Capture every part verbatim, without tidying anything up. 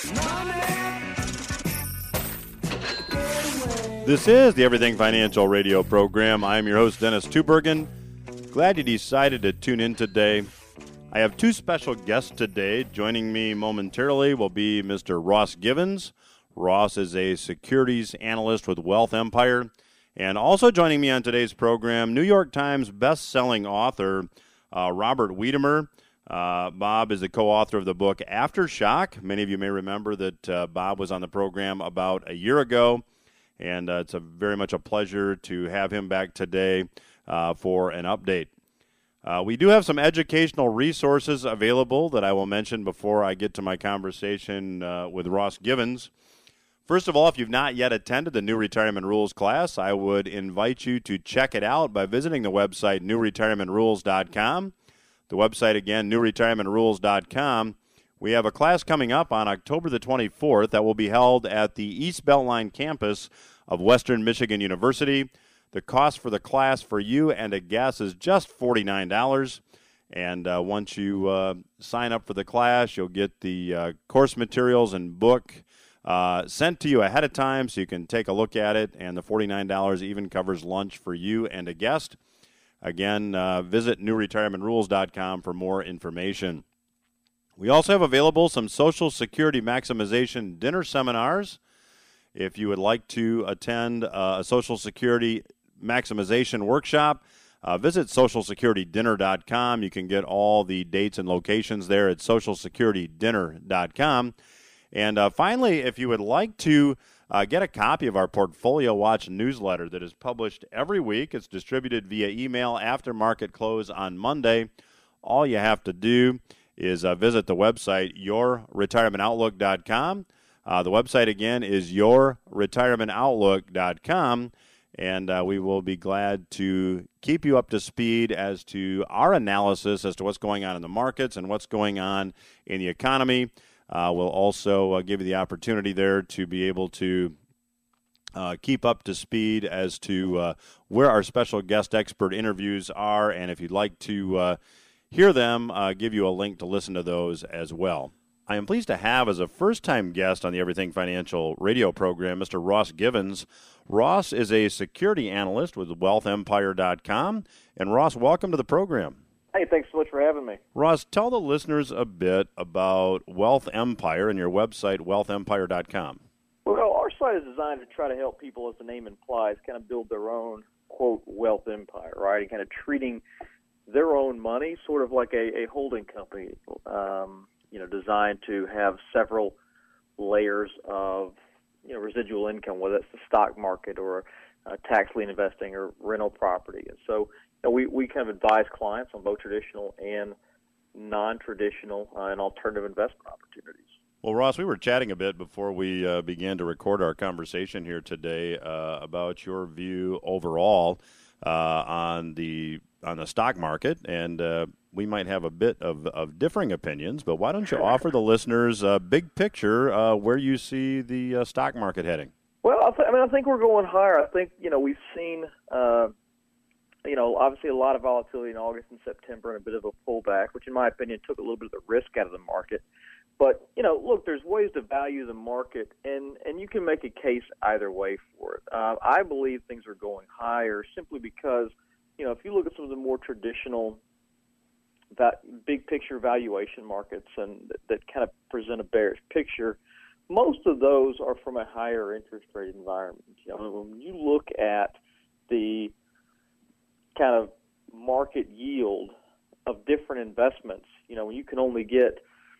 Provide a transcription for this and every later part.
This is the Everything Financial radio program. I'm your host, Dennis Tubbergen. Glad you decided to tune in today. I have two special guests today. Joining me momentarily will be Mister Ross Givens. Ross is a securities analyst with Wealth Empire. And also joining me on today's program, New York Times best-selling author uh, Robert Wiedemer. Uh, Bob is the co-author of the book Aftershock. Many of you may remember that uh, Bob was on the program about a year ago. And uh, it's a very much a pleasure to have him back today uh, for an update. Uh, we do have some educational resources available that I will mention before I get to my conversation uh, with Ross Givens. First of all, if you've not yet attended the New Retirement Rules class, I would invite you to check it out by visiting the website new retirement rules dot com. The website again, new retirement rules dot com. We have a class coming up on October the twenty-fourth that will be held at the East Beltline campus of Western Michigan University. The cost for the class for you and a guest is just forty-nine dollars. And uh, once you uh, sign up for the class, you'll get the uh, course materials and book uh, sent to you ahead of time so you can take a look at it. And the forty-nine dollars even covers lunch for you and a guest. Again, uh, visit new retirement rules dot com for more information. We also have available some Social Security maximization dinner seminars. If you would like to attend uh, a Social Security maximization workshop, uh, visit social security dinner dot com. You can get all the dates and locations there at social security dinner dot com. And uh, finally, if you would like to uh, get a copy of our Portfolio Watch newsletter that is published every week, it's distributed via email after market close on Monday. All you have to do is uh, visit the website your retirement outlook dot com. Uh, the website, again, is your retirement outlook dot com, and uh, we will be glad to keep you up to speed as to our analysis as to what's going on in the markets and what's going on in the economy. Uh, we'll also uh, give you the opportunity there to be able to uh, keep up to speed as to uh, where our special guest expert interviews are, and if you'd like to uh, hear them, uh, give you a link to listen to those as well. I am pleased to have as a first-time guest on the Everything Financial radio program, Mister Ross Givens. Ross is a security analyst with wealth empire dot com. And Ross, welcome to the program. Hey, thanks so much for having me. Ross, tell the listeners a bit about Wealth Empire and your website, wealth empire dot com. Well, our site is designed to try to help people, as the name implies, kind of build their own, quote, wealth empire, right? And kind of treating their own money sort of like a, a holding company, um, you know, designed to have several layers of, you know, residual income, whether it's the stock market or uh, tax lien investing or rental property. And so you know, we, we kind of advise clients on both traditional and non-traditional uh, and alternative investment opportunities. Well, Ross, we were chatting a bit before we uh, began to record our conversation here today uh, about your view overall uh, on the on the stock market, and uh, we might have a bit of, of differing opinions, but why don't you offer the listeners a big picture uh, where you see the uh, stock market heading? Well, I, th- I mean, I think we're going higher. I think, you know, we've seen, uh, you know, obviously a lot of volatility in August and September and a bit of a pullback, which in my opinion took a little bit of the risk out of the market. But, you know, look, there's ways to value the market, and, and you can make a case either way for it. Uh, I believe things are going higher simply because, you know, if you look at some of the more traditional that big picture valuation markets and that, that kind of present a bearish picture, most of those are from a higher interest rate environment. You know, when you look at the kind of market yield of different investments, you know, when you can only get,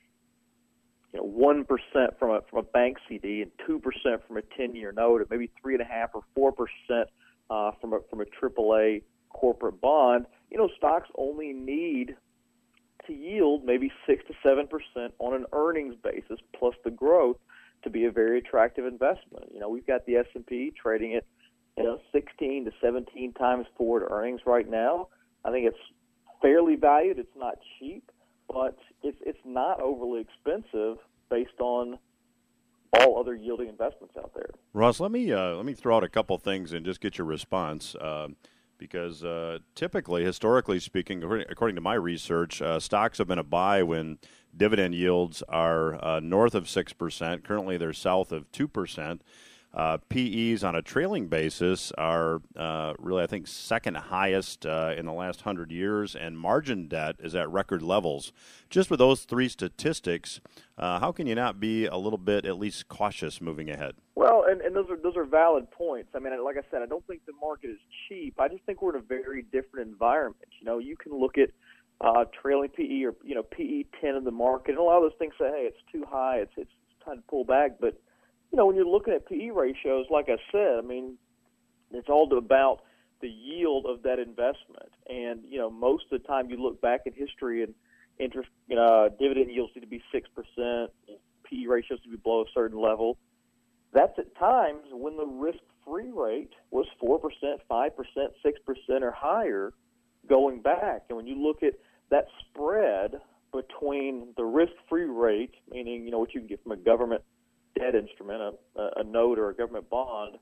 you know, one percent from a from a bank C D and two percent from a ten-year note, and maybe three and a half or four percent uh, from a from a triple A corporate bond, you know, stocks only need to yield maybe six to seven percent on an earnings basis plus the growth to be a very attractive investment. You know, we've got the S and P trading at, you know, sixteen to seventeen times forward earnings right now. I think it's fairly valued. It's not cheap, but it's it's not overly expensive based on all other yielding investments out there. Ross, let me uh, let me throw out a couple things and just get your response. Uh, because uh, typically, historically speaking, according, according to my research, uh, stocks have been a buy when dividend yields are uh, north of six percent. Currently, they're south of two percent. Uh, P Es on a trailing basis are uh, really, I think, second highest uh, in the last one hundred years, and margin debt is at record levels. Just with those three statistics, uh, how can you not be a little bit at least cautious moving ahead? Well, and, and those are those are valid points. I mean, like I said, I don't think the market is cheap. I just think we're in a very different environment. You know, you can look at uh, trailing P E or, you know, P E ten in the market, and a lot of those things say, hey, it's too high, it's, it's time to pull back, but you know, when you're looking at P E ratios, like I said, I mean, it's all about the yield of that investment. And, you know, most of the time you look back in history and interest, you know, dividend yields need to be six percent, P E ratios need to be below a certain level. That's at times when the risk-free rate was four percent, five percent, six percent or higher going back. And when you look at that spread between the risk-free rate, meaning, you know, what you can get from a government debt instrument, a, a note or a government bond,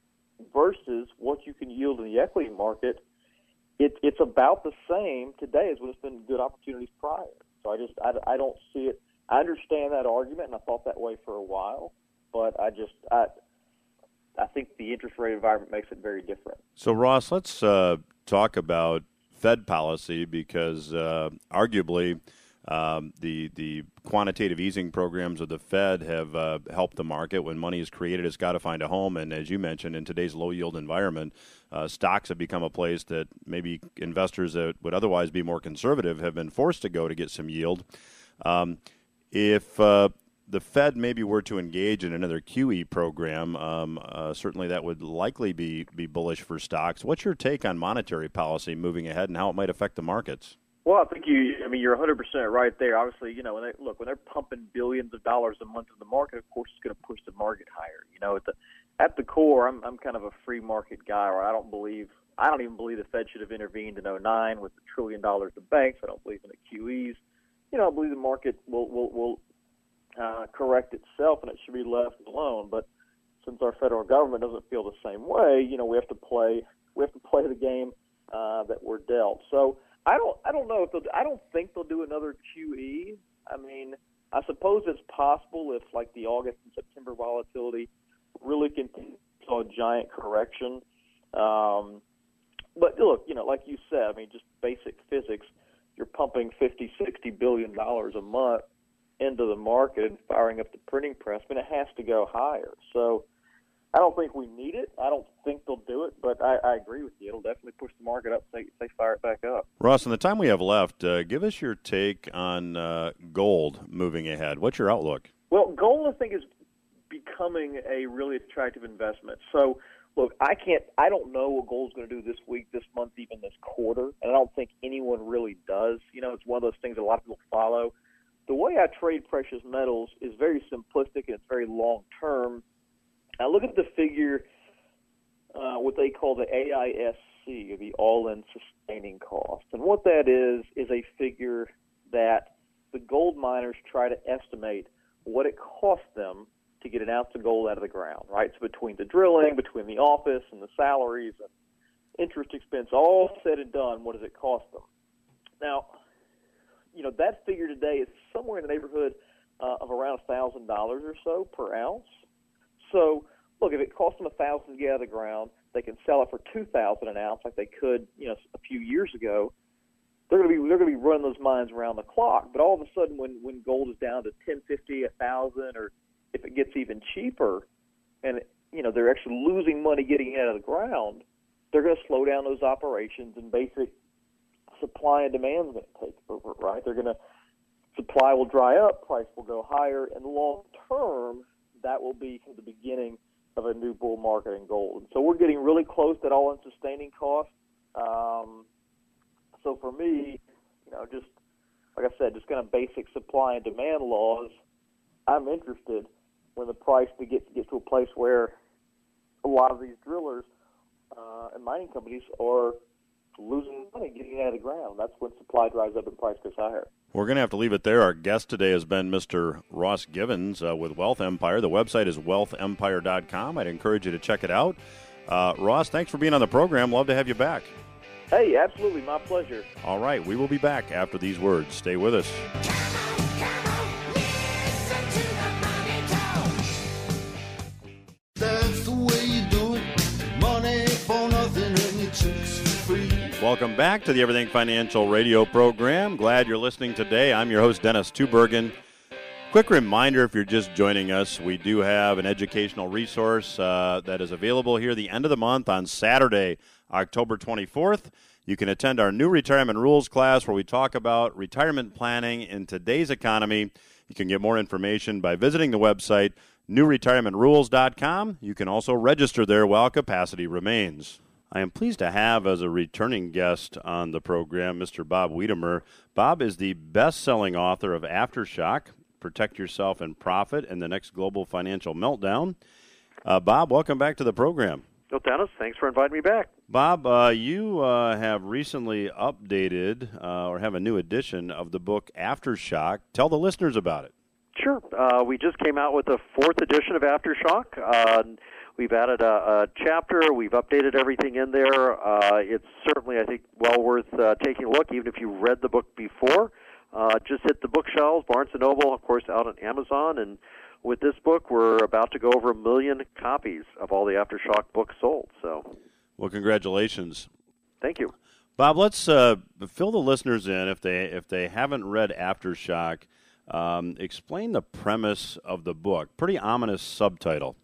versus what you can yield in the equity market, it, it's about the same today as when it's been good opportunities prior. So I just I, I don't see it. I understand that argument, and I thought that way for a while, but I just I I think the interest rate environment makes it very different. So Ross, let's uh, talk about Fed policy because uh, arguably. Um, the the quantitative easing programs of the Fed have uh, helped the market. When money is created, it's got to find a home. And as you mentioned, in today's low-yield environment, uh, stocks have become a place that maybe investors that would otherwise be more conservative have been forced to go to get some yield. Um, if uh, the Fed maybe were to engage in another Q E program, um, uh, certainly that would likely be, be bullish for stocks. What's your take on monetary policy moving ahead and how it might affect the markets? Well, I think you. I mean, you're one hundred percent right there. Obviously, you know, when they look when they're pumping billions of dollars a month in the market, of course, it's going to push the market higher. You know, at the at the core, I'm I'm kind of a free market guy. Or I don't believe I don't even believe the Fed should have intervened in oh nine with a trillion dollars of banks. I don't believe in the Q Es. You know, I believe the market will will will uh, correct itself, and it should be left alone. But since our federal government doesn't feel the same way, you know, we have to play we have to play the game uh, that we're dealt. So. I don't. I don't know if they'll. I don't think they'll do another Q E. I mean, I suppose it's possible if, like, the August and September volatility really continues to a giant correction. Um, but look, you know, like you said, I mean, just basic physics. You're pumping fifty, sixty billion dollars a month into the market and firing up the printing press. I mean, it has to go higher. So. I don't think we need it. I don't think they'll do it, but I, I agree with you. It'll definitely push the market up if they, they fire it back up. Ross, in the time we have left, uh, give us your take on uh, gold moving ahead. What's your outlook? Well, gold, I think, is becoming a really attractive investment. So, look, I can't. I don't know what gold's going to do this week, this month, even this quarter, and I don't think anyone really does. You know, it's one of those things that a lot of people follow. The way I trade precious metals is very simplistic and it's very long-term. Now look at the figure, uh, what they call the A I S C, or the all-in sustaining cost. And what that is is a figure that the gold miners try to estimate what it costs them to get an ounce of gold out of the ground, right? So between the drilling, between the office and the salaries and interest expense, all said and done, what does it cost them? Now, you know, that figure today is somewhere in the neighborhood uh, of around one thousand dollars or so per ounce. So, look, if it costs them one thousand dollars to get out of the ground, they can sell it for two thousand dollars an ounce like they could, you know, a few years ago. They're going to be they're going to be running those mines around the clock. But all of a sudden, when, when gold is down to ten fifty, one thousand, or if it gets even cheaper, and you know they're actually losing money getting it out of the ground, they're going to slow down those operations, and basic supply and demand is going to take over. Right? They're going to supply will dry up, price will go higher, and long term, that will be the beginning of a new bull market in gold. And so we're getting really close to that all-in sustaining cost. Um, so for me, you know, just like I said, just kind of basic supply and demand laws, I'm interested when the price to get, get to a place where a lot of these drillers uh, and mining companies are losing money getting it out of the ground. That's when supply dries up and price goes higher. We're going to have to leave it there. Our guest today has been Mister Ross Givens uh, with Wealth Empire. The website is wealth empire dot com. I'd encourage you to check it out. Uh, Ross, thanks for being on the program. Love to have you back. Hey, absolutely, my pleasure. All right, we will be back after these words. Stay with us. That's the way you do it. Money for nothing and your chicks for free. Welcome back to the Everything Financial radio program. Glad you're listening today. I'm your host, Dennis Tubergen. Quick reminder, if you're just joining us, we do have an educational resource uh, that is available here the end of the month on Saturday, October twenty-fourth. You can attend our new retirement rules class where we talk about retirement planning in today's economy. You can get more information by visiting the website, new retirement rules dot com. You can also register there while capacity remains. I am pleased to have as a returning guest on the program Mister Bob Wiedemer. Bob is the best-selling author of Aftershock, Protect Yourself and Profit in the Next Global Financial Meltdown. Uh, Bob, welcome back to the program. Well, Dennis, thanks for inviting me back. Bob, uh, you uh, have recently updated uh, or have a new edition of the book Aftershock. Tell the listeners about it. Sure. Uh, we just came out with the fourth edition of Aftershock. Uh, we've added a, a chapter. We've updated everything in there. Uh, it's certainly, I think, well worth uh, taking a look, even if you read the book before. Uh, just hit the bookshelves, Barnes and Noble, of course, out on Amazon. And with this book, we're about to go over a million copies of all the Aftershock books sold. So, well, congratulations. Thank you. Bob, let's uh, fill the listeners in if they if they haven't read Aftershock. Um, explain the premise of the book. Pretty ominous subtitle.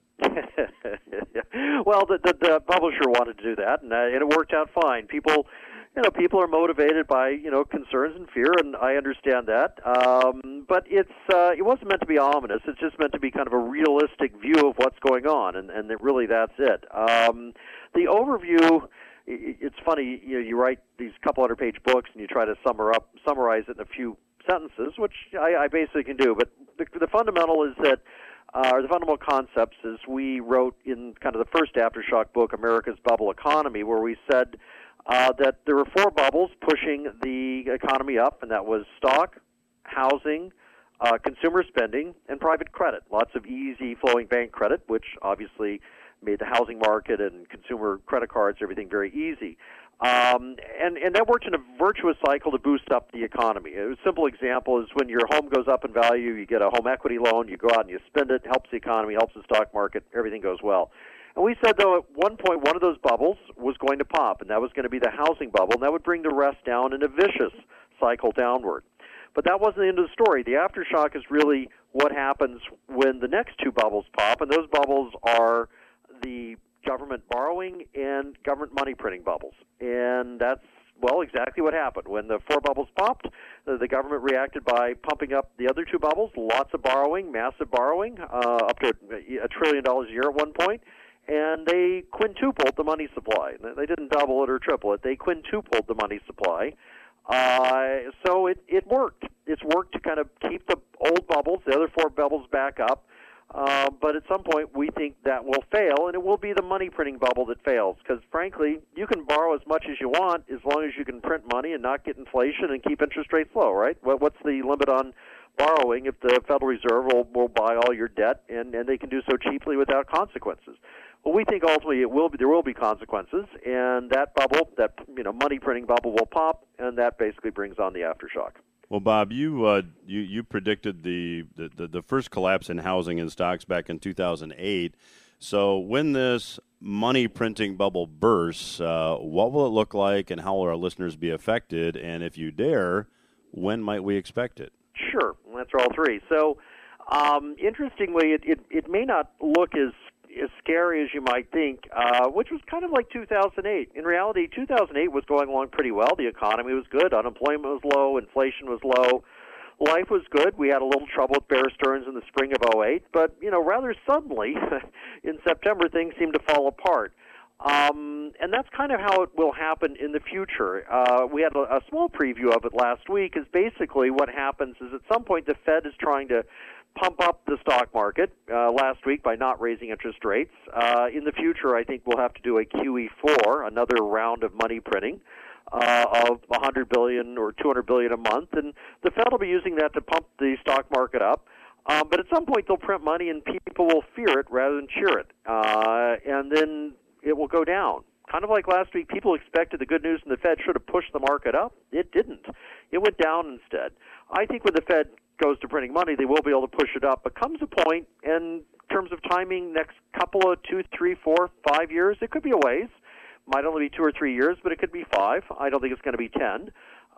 Well, the, the, the publisher wanted to do that, and, uh, and it worked out fine. People, you know, people are motivated by you know concerns and fear, and I understand that. Um, but it's uh, it wasn't meant to be ominous. It's just meant to be kind of a realistic view of what's going on, and and that really that's it. Um, the overview. It's funny, you know, you write these couple hundred page books and you try to summer up, summarize it in a few sentences, which I, I basically can do. But the, the fundamental is that, uh, or the fundamental concepts is we wrote in kind of the first Aftershock book, America's Bubble Economy, where we said uh, that there were four bubbles pushing the economy up, and that was stock, housing, uh, consumer spending, and private credit. Lots of easy flowing bank credit, which obviously made the housing market and consumer credit cards, everything very easy. Um, and, and that worked in a virtuous cycle to boost up the economy. A simple example is when your home goes up in value, you get a home equity loan, you go out and you spend it, helps the economy, helps the stock market, everything goes well. And we said, though, at one point, one of those bubbles was going to pop, and that was going to be the housing bubble, and that would bring the rest down in a vicious cycle downward. But that wasn't the end of the story. The aftershock is really what happens when the next two bubbles pop, and those bubbles are the government borrowing and government money printing bubbles. And that's, well, exactly what happened. When the four bubbles popped, the government reacted by pumping up the other two bubbles, lots of borrowing, massive borrowing, uh, up to a trillion dollars a year at one point, and they quintupled the money supply. They didn't double it or triple it. They quintupled the money supply. Uh, so it, it worked. It's worked to kind of keep the old bubbles, the other four bubbles, back up. Uh, but at some point, we think that will fail, and it will be the money printing bubble that fails. Because, frankly, you can borrow as much as you want as long as you can print money and not get inflation and keep interest rates low, right? What's the limit on borrowing if the Federal Reserve will, will buy all your debt, and, and they can do so cheaply without consequences? Well, we think ultimately it will be, there will be consequences, and that bubble, that you know money printing bubble, will pop, and that basically brings on the aftershock. Well, Bob, you uh, you you predicted the, the, the first collapse in housing and stocks back in two thousand eight. So when this money printing bubble bursts, uh, what will it look like, and how will our listeners be affected? And if you dare, when might we expect it? Sure, that's all three. So, um, interestingly, it, it it may not look as as scary as you might think, uh, which was kind of like two thousand eight. In reality, two thousand eight was going along pretty well. The economy was good. Unemployment was low. Inflation was low. Life was good. We had a little trouble with Bear Stearns in the spring of oh eight. But, you know, rather suddenly, in September, things seemed to fall apart. Um, and that's kind of how it will happen in the future. Uh, we had a, a small preview of it last week. Is basically what happens is at some point the Fed is trying to pump up the stock market uh, last week by not raising interest rates. Uh, in the future, I think we'll have to do a Q E four, another round of money printing uh, of one hundred billion dollars or two hundred billion dollars a month, and the Fed will be using that to pump the stock market up. Um, but at some point, they'll print money, and people will fear it rather than cheer it, uh, and then it will go down kind of like last week, people expected the good news from the Fed should have pushed the market up. It didn't. It went down instead. I think when the Fed goes to printing money, they will be able to push it up. But comes a point, in terms of timing, next couple of two, three, four, five years, it could be a ways. Might only be two or three years, but it could be five. I don't think it's going to be ten.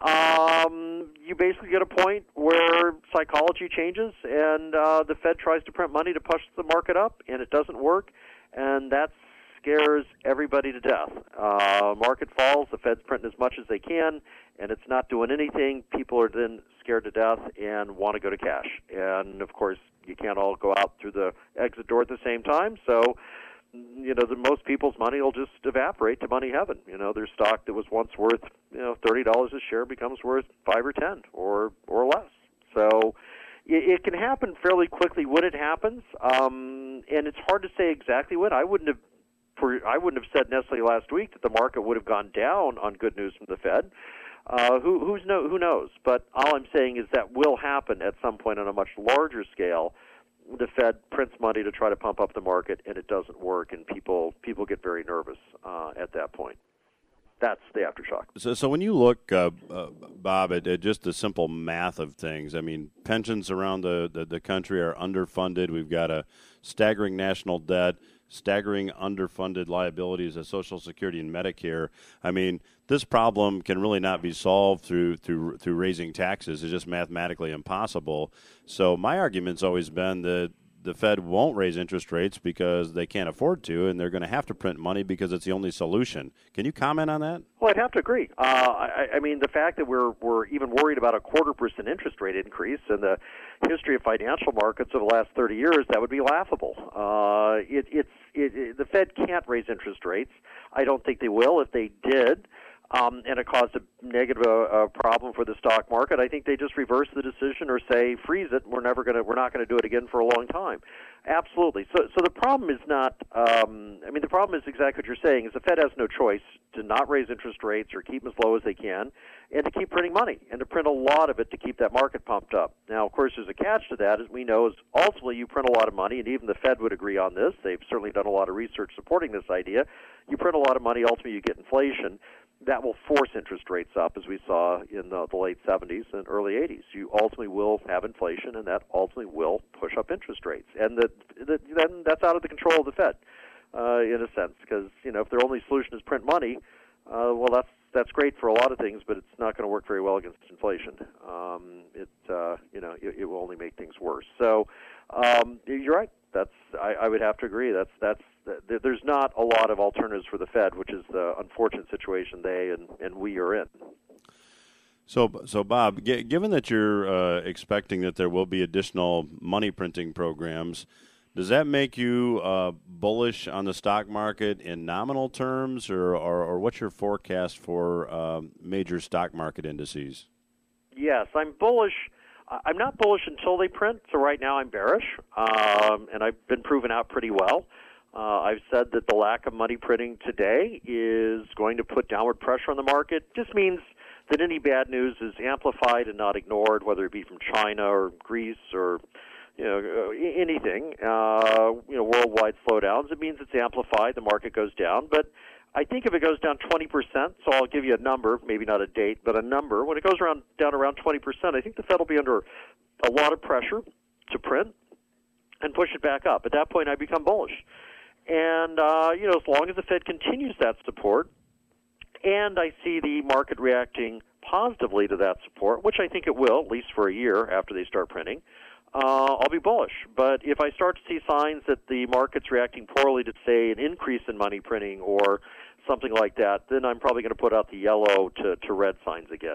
Um, you basically get a point where psychology changes, and uh, the Fed tries to print money to push the market up, and it doesn't work, and that scares everybody to death. Uh, market falls, the Fed's printing as much as they can, and it's not doing anything. People are then scared to death and want to go to cash. And, of course, you can't all go out through the exit door at the same time, so you know, the most people's money will just evaporate to money heaven. You know, their stock that was once worth, you know, thirty dollars a share becomes worth five or ten or or less. So it, it can happen fairly quickly when it happens, um, and it's hard to say exactly when. I wouldn't have, for, I wouldn't have said necessarily last week that the market would have gone down on good news from the Fed. Uh, who who's no, who knows? But all I'm saying is that will happen at some point on a much larger scale. The Fed prints money to try to pump up the market, and it doesn't work, and people people get very nervous uh, at that point. That's the aftershock. So, so when you look, uh, uh, Bob, at, at just the simple math of things, I mean, pensions around the, the, the country are underfunded. We've got a staggering national debt, staggering underfunded liabilities of Social Security and Medicare. I mean, this problem can really not be solved through through through raising taxes. It's just mathematically impossible. So my argument's always been that the Fed won't raise interest rates because they can't afford to, and they're going to have to print money because it's the only solution. Can you comment on that? Well, I'd have to agree. Uh, I, I mean, the fact that we're we're even worried about a quarter percent interest rate increase in the history of financial markets over the last thirty years, that would be laughable. Uh, it, it's it, it, the Fed can't raise interest rates. I don't think they will. If they did, Um, and it caused a negative uh, uh, problem for the stock market, I think they just reverse the decision or say freeze it. We're never going to. We're not going to do it again for a long time. Absolutely. So, so the problem is not. Um, I mean, the problem is exactly what you're saying. Is the Fed has no choice to not raise interest rates or keep them as low as they can, and to keep printing money and to print a lot of it to keep that market pumped up. Now, of course, there's a catch to that, as we know. Is ultimately you print a lot of money, and even the Fed would agree on this. They've certainly done a lot of research supporting this idea. You print a lot of money, ultimately you get inflation. That will force interest rates up, as we saw in the, the late seventies and early eighties. You ultimately will have inflation, and that ultimately will push up interest rates. And the, the, then that's out of the control of the Fed, uh, in a sense, because you know if their only solution is print money, uh, well, that's that's great for a lot of things, but it's not going to work very well against inflation. Um, it uh, you know it, it will only make things worse. So um, you're right. That's I, I would have to agree. That's that's there's not a lot of alternatives for the Fed, which is the unfortunate situation they and, and we are in. So, so Bob, g- given that you're uh, expecting that there will be additional money printing programs, does that make you uh, bullish on the stock market in nominal terms, or, or, or what's your forecast for um, major stock market indices? Yes, I'm bullish. I'm not bullish until they print, so right now I'm bearish, um, and I've been proven out pretty well. Uh, I've said that the lack of money printing today is going to put downward pressure on the market. Just means that any bad news is amplified and not ignored, whether it be from China or Greece or you know anything. Uh, you know, worldwide slowdowns. It means it's amplified. The market goes down, but I think if it goes down twenty percent, so I'll give you a number, maybe not a date, but a number. When it goes around down around twenty percent, I think the Fed will be under a lot of pressure to print and push it back up. At that point, I become bullish. And, uh, you know, as long as the Fed continues that support, and I see the market reacting positively to that support, which I think it will, at least for a year after they start printing, uh, I'll be bullish. But if I start to see signs that the market's reacting poorly to, say, an increase in money printing or something like that, then I'm probably going to put out the yellow to, to red signs again.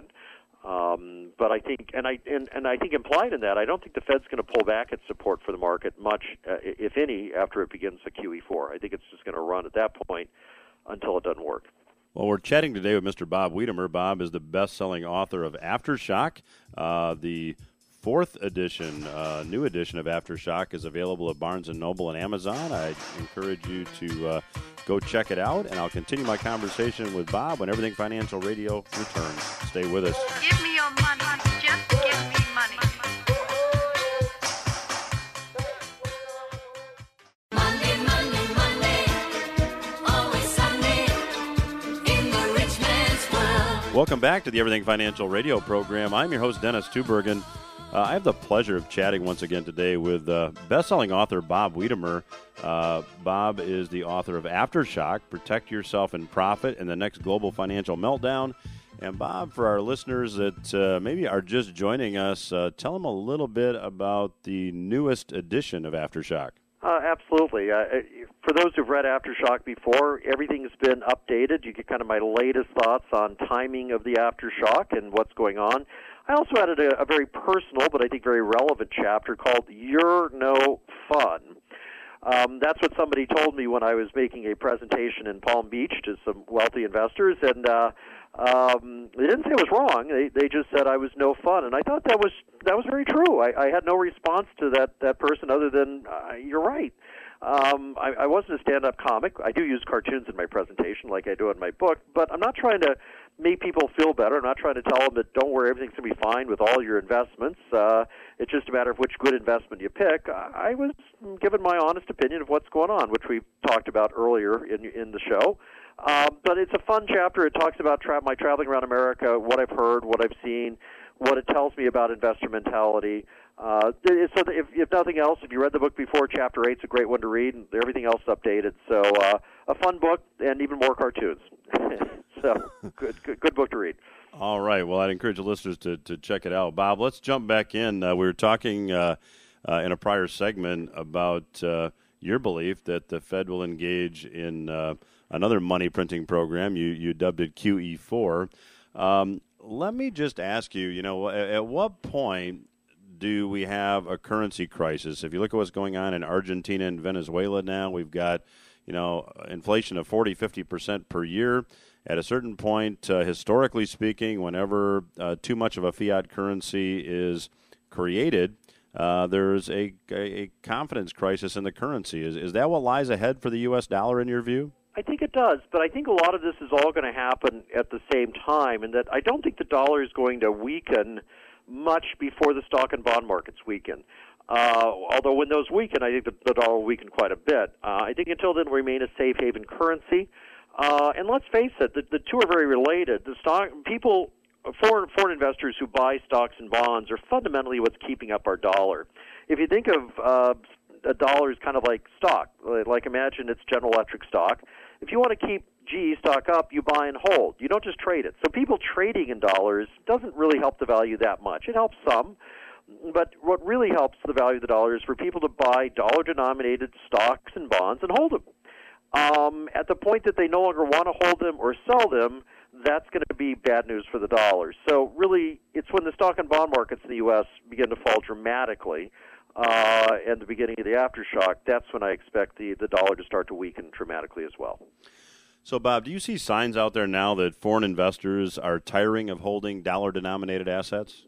Um, but I think, and I and, and I think implied in that, I don't think the Fed's going to pull back its support for the market much, uh, if any, after it begins the Q E four. I think it's just going to run at that point until it doesn't work. Well, we're chatting today with Mister Bob Wiedemer. Bob is the best-selling author of Aftershock. Uh, the fourth edition, uh, new edition of Aftershock is available at Barnes and Noble and Amazon. I encourage you to uh, go check it out, and I'll continue my conversation with Bob when Everything Financial Radio returns. Stay with us. Give me your money. Just give me money. Monday, Monday, Monday, always Sunday. Welcome back to the Everything Financial radio program. I'm your host, Dennis Tubergen. Uh, I have the pleasure of chatting once again today with uh, best-selling author Bob Wiedemer. Uh, Bob is the author of Aftershock, Protect Yourself and Profit in the Next Global Financial Meltdown. And Bob, for our listeners that uh, maybe are just joining us, uh, tell them a little bit about the newest edition of Aftershock. Uh, absolutely. Uh, for those who've read Aftershock before, everything's been updated. You get kind of my latest thoughts on timing of the Aftershock and what's going on. I also added a, a very personal, but I think very relevant chapter called You're No Fun. Um, that's what somebody told me when I was making a presentation in Palm Beach to some wealthy investors, and uh, um, they didn't say it was wrong. They they just said I was no fun, and I thought that was that was very true. I, I had no response to that that person other than uh, you're right. Um, I, I wasn't a stand-up comic. I do use cartoons in my presentation, like I do in my book, but I'm not trying to make people feel better. I'm not trying to tell them that don't worry, everything's going to be fine with all your investments. Uh, it's just a matter of which good investment you pick. I was giving my honest opinion of what's going on, which we talked about earlier in in the show. Um, but it's a fun chapter. It talks about tra- my traveling around America, what I've heard, what I've seen, what it tells me about investor mentality. Uh, so if, if nothing else, if you read the book before, Chapter eight's a great one to read, and everything else updated. So uh, a fun book and even more cartoons. So good, good, good book to read. All right. Well, I'd encourage the listeners to, to check it out. Bob, let's jump back in. Uh, we were talking uh, uh, in a prior segment about uh, your belief that the Fed will engage in uh, another money printing program. You you dubbed it Q E four. Um, let me just ask you, you know, at, at what point do we have a currency crisis? If you look at what's going on in Argentina and Venezuela now, we've got, you know, inflation of forty, fifty percent per year. At a certain point, uh, historically speaking, whenever uh, too much of a fiat currency is created, uh, there's a, a, a confidence crisis in the currency. Is, is that what lies ahead for the U S dollar in your view? I think it does, but I think a lot of this is all going to happen at the same time, and that I don't think the dollar is going to weaken much before the stock and bond markets weaken. Uh, although when those weaken, I think the, the dollar will weaken quite a bit. Uh, I think until then, it will remain a safe haven currency. Uh, and let's face it, the, the two are very related. The stock people, foreign foreign investors who buy stocks and bonds are fundamentally what's keeping up our dollar. If you think of uh, a dollar as kind of like stock, like imagine it's General Electric stock. If you want to keep G E stock up, you buy and hold. You don't just trade it. So people trading in dollars doesn't really help the value that much. It helps some. But what really helps the value of the dollar is for people to buy dollar-denominated stocks and bonds and hold them. Um, at the point that they no longer want to hold them or sell them, that's going to be bad news for the dollar. So really, it's when the stock and bond markets in the U S begin to fall dramatically uh, and the beginning of the aftershock, that's when I expect the, the dollar to start to weaken dramatically as well. So, Bob, do you see signs out there now that foreign investors are tiring of holding dollar-denominated assets?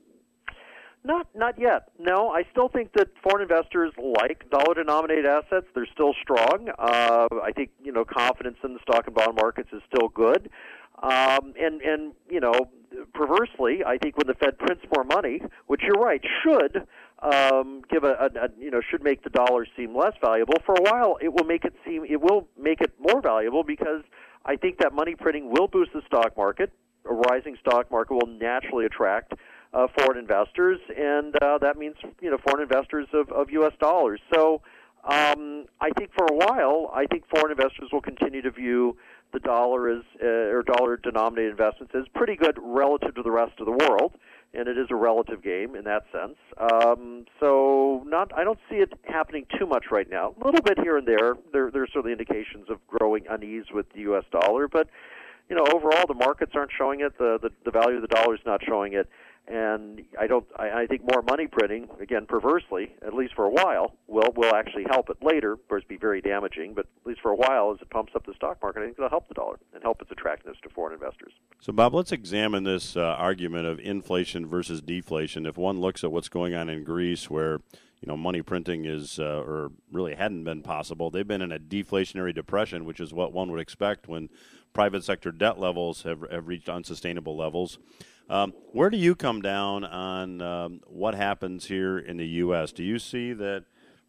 Not not yet. No, I still think that foreign investors like dollar-denominated assets. They're still strong. Uh, I think, you know, confidence in the stock and bond markets is still good. Um, and, and, you know, perversely, I think when the Fed prints more money, which you're right, should um, give a, a, a, you know, should make the dollar seem less valuable. For a while, it will make it seem, it will make it more valuable because I think that money printing will boost the stock market. A rising stock market will naturally attract Uh, foreign investors, and uh, that means, you know, foreign investors of, of U S dollars. So um, I think for a while, I think foreign investors will continue to view the dollar as, uh, or dollar-denominated investments as pretty good relative to the rest of the world, and it is a relative game in that sense. Um, so not, I don't see it happening too much right now. A little bit here and there. There, there are certainly indications of growing unease with the U S dollar, but, you know, overall the markets aren't showing it. The, the, the value of the dollar is not showing it. And I don't. I, I think more money printing, again, perversely, at least for a while, will will actually help it later. Of course, be very damaging, but at least for a while, as it pumps up the stock market, I think it'll help the dollar and help its attractiveness to foreign investors. So, Bob, let's examine this uh, argument of inflation versus deflation. If one looks at what's going on in Greece, where you know money printing is, uh, or really hadn't been possible, they've been in a deflationary depression, which is what one would expect when private sector debt levels have have reached unsustainable levels. Um, where do you come down on um, what happens here in the U S? Do you see that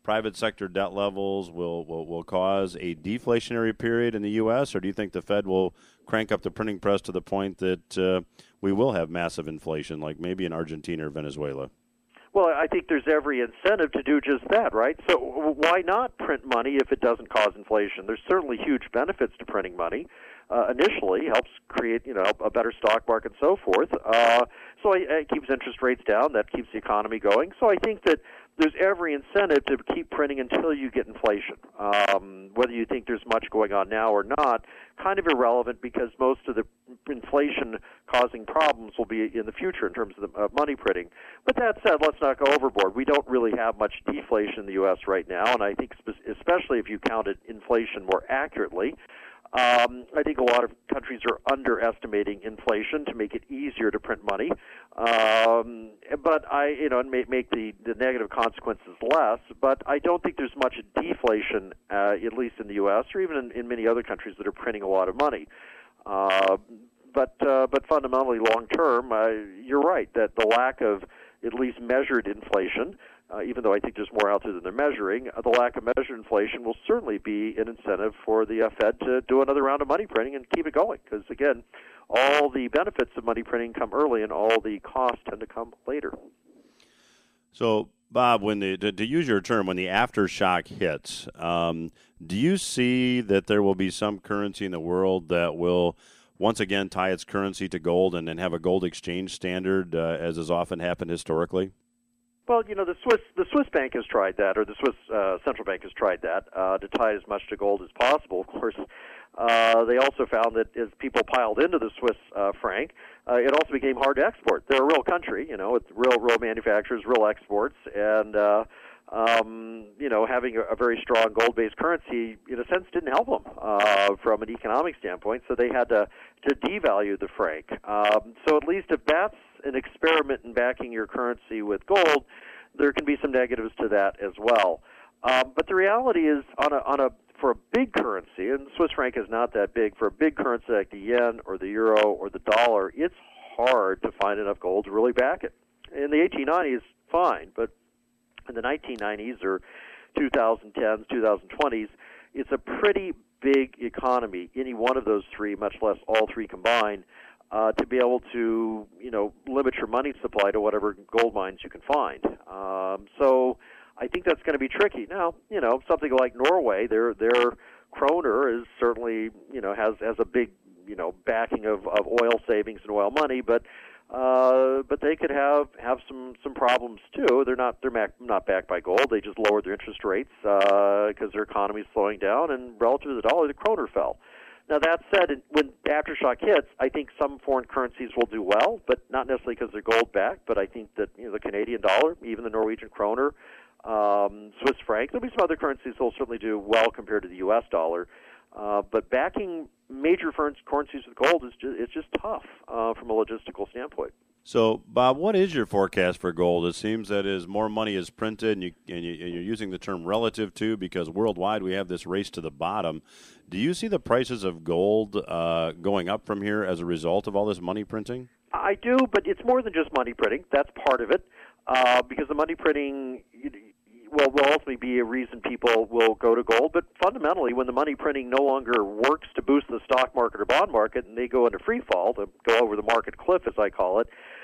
private sector debt levels will, will, will cause a deflationary period in the U S, or do you think the Fed will crank up the printing press to the point that uh, we will have massive inflation, like maybe in Argentina or Venezuela? Well, I think there's every incentive to do just that, right? So why not print money if it doesn't cause inflation? There's certainly huge benefits to printing money. Uh, initially, helps create, you know, a better stock market and so forth. Uh, so it, it keeps interest rates down. That keeps the economy going. So I think that there's every incentive to keep printing until you get inflation. Um, whether you think there's much going on now or not, kind of irrelevant, because most of the inflation-causing problems will be in the future in terms of the uh, money printing. But that said, let's not go overboard. We don't really have much deflation in the U S right now, and I think spe- especially if you counted inflation more accurately, Um, I think a lot of countries are underestimating inflation to make it easier to print money, um, but I, you know, and make, make the, the negative consequences less. But I don't think there's much deflation, uh, at least in the U S or even in, in many other countries that are printing a lot of money. Uh, but uh, but fundamentally, long term, uh, you're right that the lack of at least measured inflation, Uh, even though I think there's more out there than they're measuring, uh, the lack of measured inflation will certainly be an incentive for the uh, Fed to do another round of money printing and keep it going. Because, again, all the benefits of money printing come early and all the costs tend to come later. So, Bob, when the to, to use your term, when the aftershock hits, um, do you see that there will be some currency in the world that will once again tie its currency to gold and then have a gold exchange standard, uh, as has often happened historically? Well, you know, the Swiss the Swiss bank has tried that, or the Swiss uh, central bank has tried that, uh, to tie as much to gold as possible. Of course, uh, they also found that as people piled into the Swiss uh, franc, uh, it also became hard to export. They're a real country, you know, with real real manufacturers, real exports, and uh, um, you know, having a, a very strong gold-based currency, in a sense, didn't help them uh, from an economic standpoint. So they had to to devalue the franc. Um, so at least if that's an experiment in backing your currency with gold, there can be some negatives to that as well. Um, but the reality is, on a, on a for a big currency, and the Swiss franc is not that big, for a big currency like the yen or the euro or the dollar, it's hard to find enough gold to really back it. In the eighteen nineties, fine, but in the nineteen nineties or twenty tens, twenty twenties, it's a pretty big economy, any one of those three, much less all three combined, Uh, to be able to, you know, limit your money supply to whatever gold mines you can find. Um, so I think that's going to be tricky. Now, you know, something like Norway, their their kroner is certainly, you know, has has a big, you know, backing of, of oil savings and oil money, but uh, but they could have, have some, some problems too. They're not they're mac- not backed by gold. They just lowered their interest rates because uh, their economy is slowing down, and relative to the dollar, the kroner fell. Now, that said, when aftershock hits, I think some foreign currencies will do well, but not necessarily because they're gold-backed. But I think that, you know, the Canadian dollar, even the Norwegian kroner, um, Swiss franc, there'll be some other currencies that will certainly do well compared to the U S dollar. Uh, but backing major currencies with gold is just, it's just tough uh, from a logistical standpoint. So, Bob, what is your forecast for gold? It seems that as more money is printed, and, you, and, you, and you're using the term relative to, because worldwide we have this race to the bottom. Do you see the prices of gold uh, going up from here as a result of all this money printing? I do, but it's more than just money printing. That's part of it, uh, because the money printing will, will ultimately be a reason people will go to gold. But fundamentally, when the money printing no longer works to boost the stock market or bond market, and they go into free fall, to go over the market cliff, as I call it,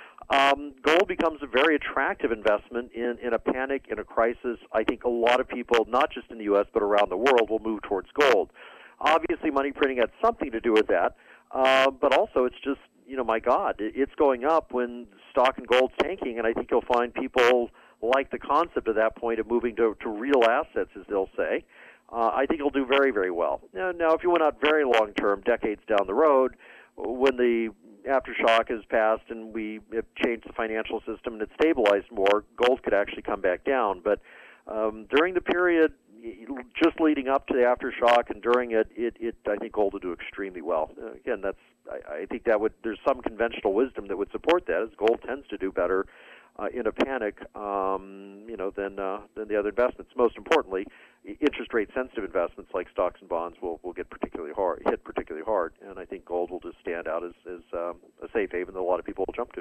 Um, gold becomes a very attractive investment in, in a panic, in a crisis. I think a lot of people, not just in the U S, but around the world, will move towards gold. Obviously, money printing had something to do with that, uh, but also it's just, you know, my God, it, it's going up when stock and gold's tanking, and I think you'll find people like the concept at that point of moving to, to real assets, as they'll say. Uh, I think it'll do very, very well. Now, now, if you went out very long-term, decades down the road, when the aftershock has passed and we have changed the financial system and it's stabilized more, gold could actually come back down. But um, during the period just leading up to the aftershock and during it, it, it I think gold will do extremely well. Uh, again, that's I, I think that would there's some conventional wisdom that would support that, as gold tends to do better uh, in a panic, um, you know, than uh, than the other investments. Most importantly, interest rate sensitive investments like stocks and bonds will, will get particularly hard, hit particularly hard, and I think gold will just stand out as, as um, a safe haven that a lot of people will jump to.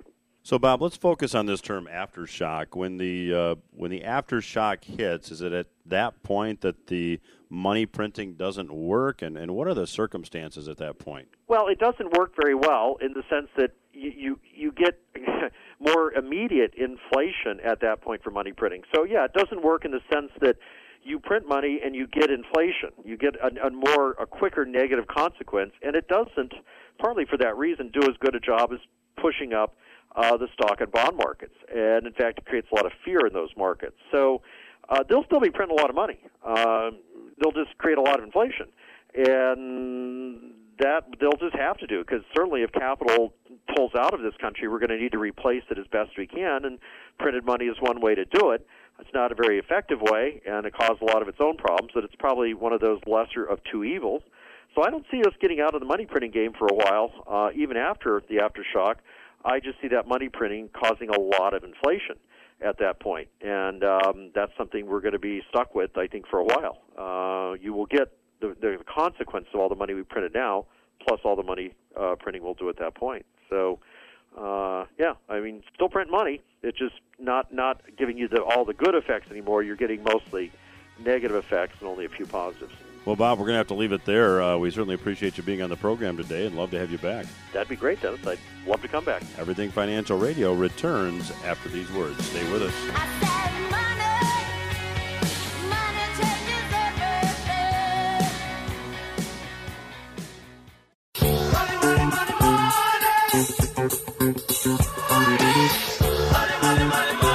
So, Bob, let's focus on this term aftershock. When the uh, when the aftershock hits, is it at that point that the money printing doesn't work, and, and what are the circumstances at that point? Well, it doesn't work very well in the sense that you you, you get more immediate inflation at that point for money printing. So, yeah, it doesn't work in the sense that you print money and you get inflation. You get a, a more a quicker negative consequence, and it doesn't, partly for that reason, do as good a job as pushing up Uh, the stock and bond markets. And, in fact, it creates a lot of fear in those markets. So uh, they'll still be printing a lot of money. Uh, they'll just create a lot of inflation. And that they'll just have to do, because certainly if capital pulls out of this country, we're going to need to replace it as best we can, and printed money is one way to do it. It's not a very effective way, and it caused a lot of its own problems, but it's probably one of those lesser of two evils. So I don't see us getting out of the money printing game for a while, uh, even after the aftershock. I just see that money printing causing a lot of inflation at that point, and um, that's something we're going to be stuck with, I think, for a while. Uh, you will get the, the consequence of all the money we printed now, plus all the money uh, printing we'll do at that point. So, uh, yeah, I mean, still print money. It's just not not giving you the, all the good effects anymore. You're getting mostly negative effects and only a few positives. Well, Bob, we're going to have to leave it there. Uh, we certainly appreciate you being on the program today and love to have you back. That'd be great, Dennis. I'd love to come back. Everything Financial Radio returns after these words. Stay with us. I said money, money changes everything. Money, money, money, money. Money, money, money,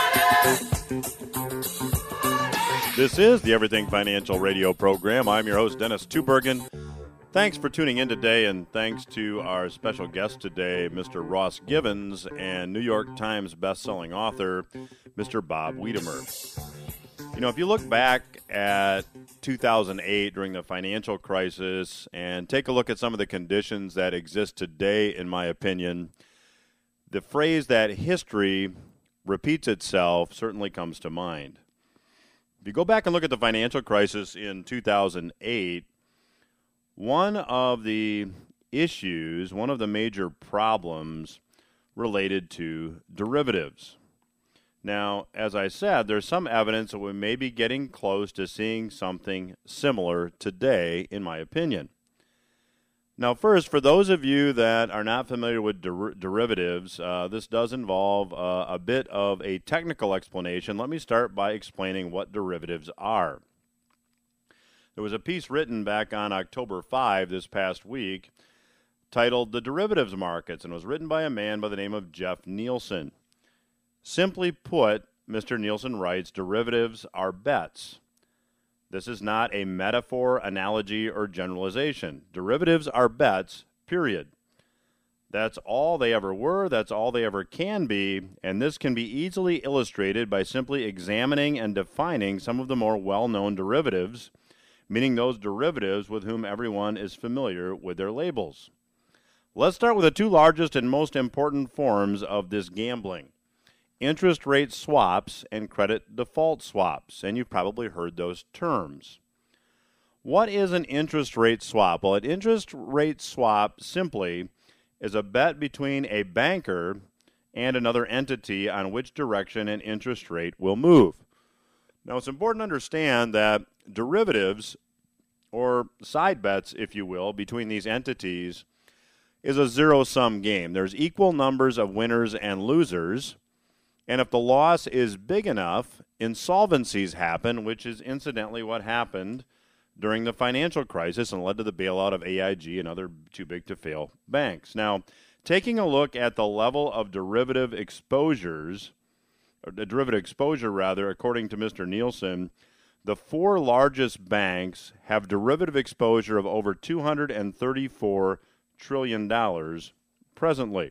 money. This is the Everything Financial Radio program. I'm your host, Dennis Tubergen. Thanks for tuning in today, and thanks to our special guest today, Mister Ross Givens, and New York Times bestselling author, Mister Bob Wiedemer. You know, if you look back at two thousand eight during the financial crisis and take a look at some of the conditions that exist today, in my opinion, the phrase that history repeats itself certainly comes to mind. If you go back and look at the financial crisis in two thousand eight, one of the issues, one of the major problems related to derivatives. Now, as I said, there's some evidence that we may be getting close to seeing something similar today, in my opinion. Now, first, for those of you that are not familiar with der- derivatives, uh, this does involve uh, a bit of a technical explanation. Let me start by explaining what derivatives are. There was a piece written back on October fifth this past week titled The Derivatives Markets, and it was written by a man by the name of Jeff Nielsen. Simply put, Mister Nielsen writes, derivatives are bets. This is not a metaphor, analogy, or generalization. Derivatives are bets, period. That's all they ever were, that's all they ever can be, and this can be easily illustrated by simply examining and defining some of the more well-known derivatives, meaning those derivatives with whom everyone is familiar with their labels. Let's start with the two largest and most important forms of this gambling: interest rate swaps and credit default swaps, and you've probably heard those terms. What is an interest rate swap? Well, an interest rate swap simply is a bet between a banker and another entity on which direction an interest rate will move. Now, it's important to understand that derivatives, or side bets, if you will, between these entities is a zero-sum game. There's equal numbers of winners and losers, and if the loss is big enough, insolvencies happen, which is incidentally what happened during the financial crisis and led to the bailout of A I G and other too-big-to-fail banks. Now, taking a look at the level of derivative exposures, or the derivative exposure, rather, according to Mister Nielsen, the four largest banks have derivative exposure of over two hundred thirty-four trillion dollars presently.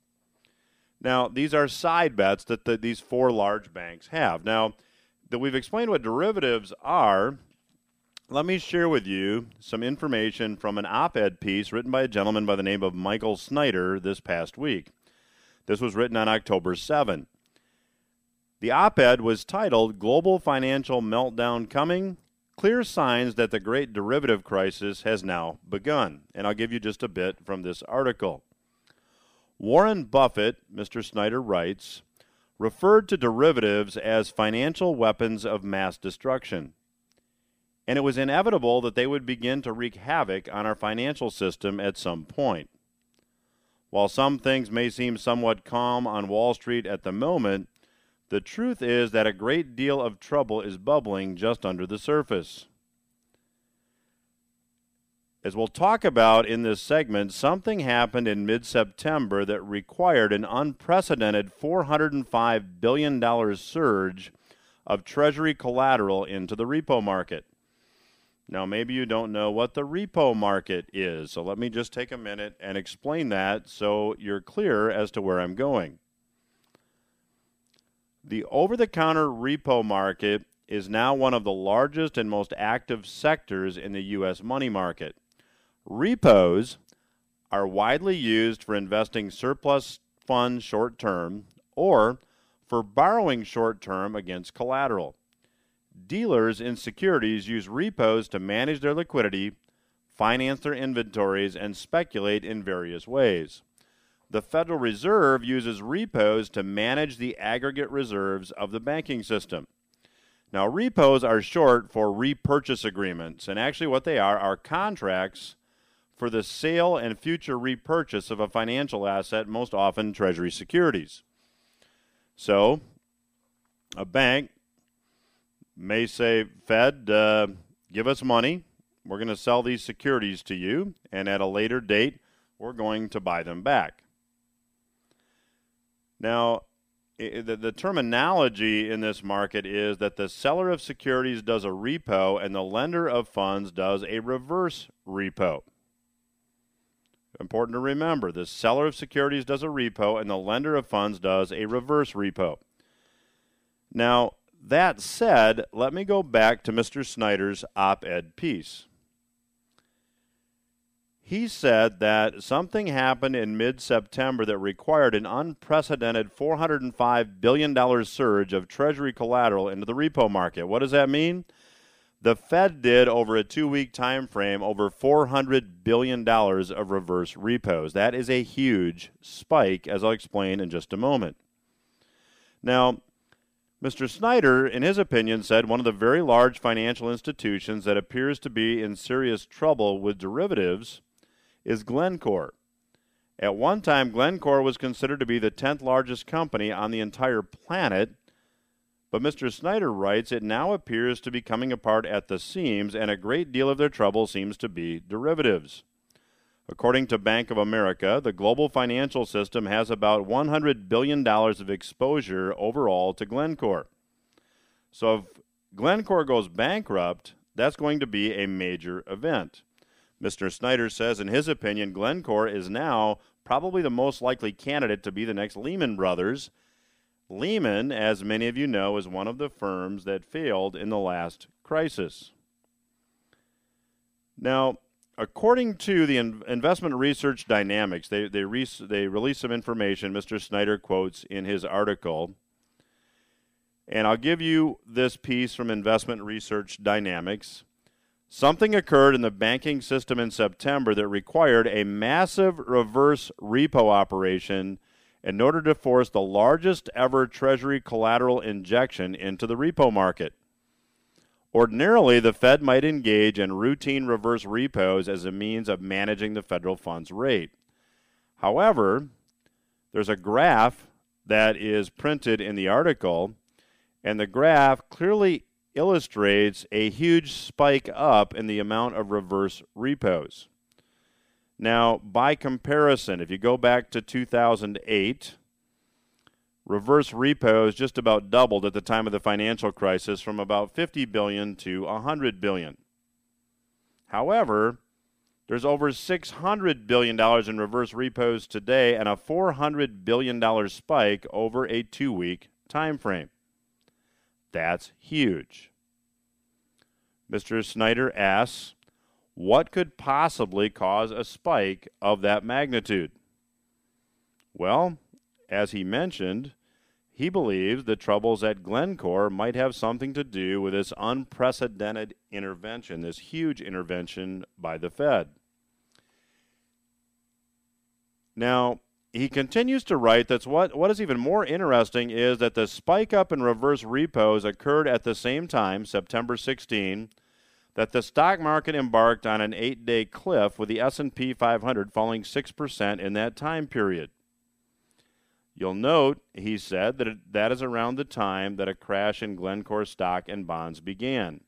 Now, these are side bets that the, these four large banks have. Now, that we've explained what derivatives are, let me share with you some information from an op-ed piece written by a gentleman by the name of Michael Snyder this past week. This was written on October seventh. The op-ed was titled, Global Financial Meltdown Coming, Clear Signs that the Great Derivative Crisis Has Now Begun. And I'll give you just a bit from this article. Warren Buffett, Mister Snyder writes, referred to derivatives as financial weapons of mass destruction. And it was inevitable that they would begin to wreak havoc on our financial system at some point. While some things may seem somewhat calm on Wall Street at the moment, the truth is that a great deal of trouble is bubbling just under the surface. As we'll talk about in this segment, something happened in mid-September that required an unprecedented four hundred five billion dollars surge of Treasury collateral into the repo market. Now, maybe you don't know what the repo market is, so let me just take a minute and explain that so you're clear as to where I'm going. The over-the-counter repo market is now one of the largest and most active sectors in the U S money market. Repos are widely used for investing surplus funds short-term or for borrowing short-term against collateral. Dealers in securities use repos to manage their liquidity, finance their inventories, and speculate in various ways. The Federal Reserve uses repos to manage the aggregate reserves of the banking system. Now, repos are short for repurchase agreements, and actually what they are are contracts for the sale and future repurchase of a financial asset, most often Treasury securities. So, a bank may say, Fed, uh, give us money. We're going to sell these securities to you, and at a later date, we're going to buy them back. Now, I, the, the terminology in this market is that the seller of securities does a repo and the lender of funds does a reverse repo. Important to remember, the seller of securities does a repo and the lender of funds does a reverse repo. Now, that said, let me go back to Mister Snyder's op-ed piece. He said that something happened in mid-September that required an unprecedented four hundred five billion dollars surge of Treasury collateral into the repo market. What does that mean? The Fed did, over a two-week time frame, over four hundred billion dollars of reverse repos. That is a huge spike, as I'll explain in just a moment. Now, Mister Snyder, in his opinion, said one of the very large financial institutions that appears to be in serious trouble with derivatives is Glencore. At one time, Glencore was considered to be the tenth largest company on the entire planet, but Mister Snyder writes it now appears to be coming apart at the seams, and a great deal of their trouble seems to be derivatives. According to Bank of America, the global financial system has about one hundred billion dollars of exposure overall to Glencore. So if Glencore goes bankrupt, that's going to be a major event. Mister Snyder says, in his opinion, Glencore is now probably the most likely candidate to be the next Lehman Brothers. Lehman, as many of you know, is one of the firms that failed in the last crisis. Now, according to the in- Investment Research Dynamics, they they, re- they released some information Mister Snyder quotes in his article. And I'll give you this piece from Investment Research Dynamics. Something occurred in the banking system in September that required a massive reverse repo operation in order to force the largest ever Treasury collateral injection into the repo market. Ordinarily, the Fed might engage in routine reverse repos as a means of managing the federal funds rate. However, there's a graph that is printed in the article, and the graph clearly illustrates a huge spike up in the amount of reverse repos. Now, by comparison, if you go back to two thousand eight, reverse repos just about doubled at the time of the financial crisis from about fifty billion dollars to one hundred billion dollars. However, there's over six hundred billion dollars in reverse repos today and a four hundred billion dollars spike over a two-week time frame. That's huge. Mister Snyder asks, what could possibly cause a spike of that magnitude? Well, as he mentioned, he believes the troubles at Glencore might have something to do with this unprecedented intervention, this huge intervention by the Fed. Now, he continues to write that what, what is even more interesting is that the spike up in reverse repos occurred at the same time, September sixteenth, that the stock market embarked on an eight-day cliff with the S and P five hundred falling six percent in that time period. You'll note, he said, that it, that is around the time that a crash in Glencore stock and bonds began.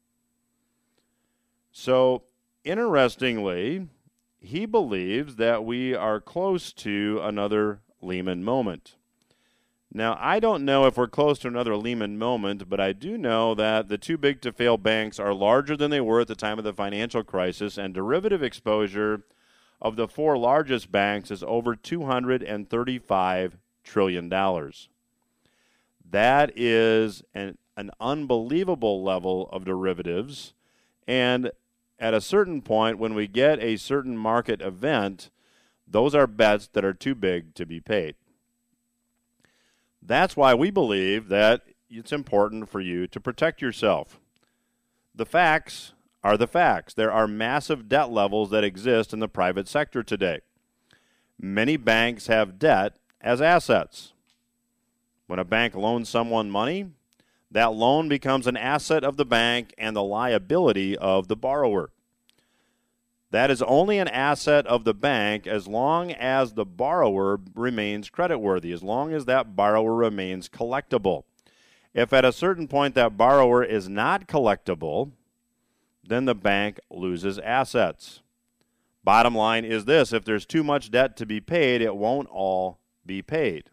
So, interestingly, he believes that we are close to another Lehman moment. Now, I don't know if we're close to another Lehman moment, but I do know that the too big to fail banks are larger than they were at the time of the financial crisis, and derivative exposure of the four largest banks is over two hundred thirty-five trillion dollars. That is an, an unbelievable level of derivatives, and at a certain point, when we get a certain market event, those are bets that are too big to be paid. That's why we believe that it's important for you to protect yourself. The facts are the facts. There are massive debt levels that exist in the private sector today. Many banks have debt as assets. When a bank loans someone money, that loan becomes an asset of the bank and the liability of the borrower. That is only an asset of the bank as long as the borrower remains creditworthy, as long as that borrower remains collectible. If at a certain point that borrower is not collectible, then the bank loses assets. Bottom line is this: if there's too much debt to be paid, it won't all be paid.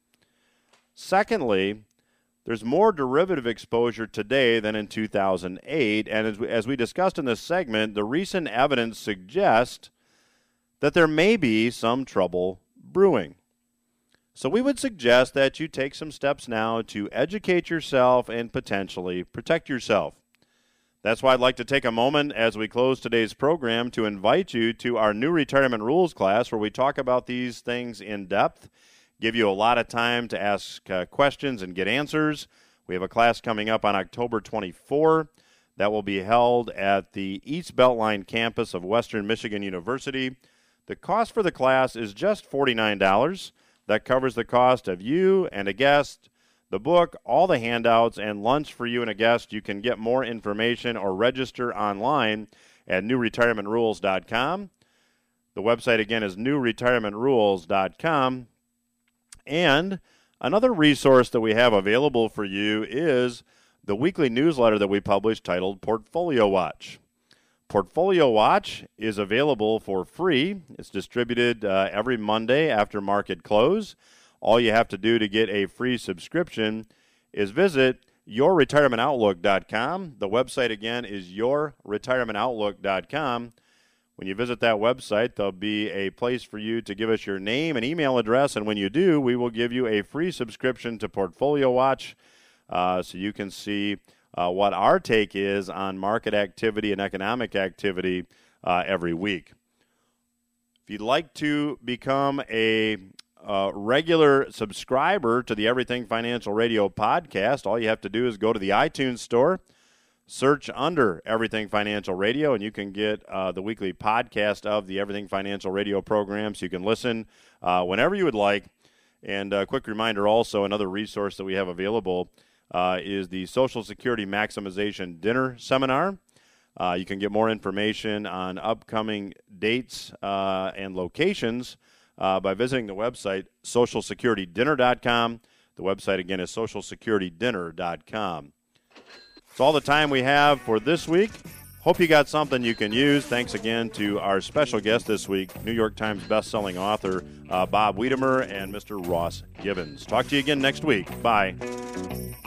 Secondly, there's more derivative exposure today than in two thousand eight, and as we, as we discussed in this segment, the recent evidence suggests that there may be some trouble brewing. So we would suggest that you take some steps now to educate yourself and potentially protect yourself. That's why I'd like to take a moment as we close today's program to invite you to our new retirement rules class, where we talk about these things in depth, give you a lot of time to ask uh, questions and get answers. We have a class coming up on October twenty-fourth that will be held at the East Beltline campus of Western Michigan University. The cost for the class is just forty-nine dollars. That covers the cost of you and a guest, the book, all the handouts, and lunch for you and a guest. You can get more information or register online at new retirement rules dot com. The website again is new retirement rules dot com. And another resource that we have available for you is the weekly newsletter that we publish titled Portfolio Watch. Portfolio Watch is available for free. It's distributed uh, every Monday after market close. All you have to do to get a free subscription is visit your retirement outlook dot com. The website again is your retirement outlook dot com. When you visit that website, there'll be a place for you to give us your name and email address, and when you do, we will give you a free subscription to Portfolio Watch uh, so you can see uh, what our take is on market activity and economic activity uh, every week. If you'd like to become a uh, regular subscriber to the Everything Financial Radio podcast, all you have to do is go to the iTunes store, search under Everything Financial Radio, and you can get uh, the weekly podcast of the Everything Financial Radio program, so you can listen uh, whenever you would like. And a quick reminder also, another resource that we have available uh, is the Social Security Maximization Dinner Seminar. Uh, you can get more information on upcoming dates uh, and locations uh, by visiting the website social security dinner dot com. The website again is social security dinner dot com. That's all the time we have for this week. Hope you got something you can use. Thanks again to our special guest this week, New York Times bestselling author uh, Bob Wiedemer and Mister Ross Gibbons. Talk to you again next week. Bye.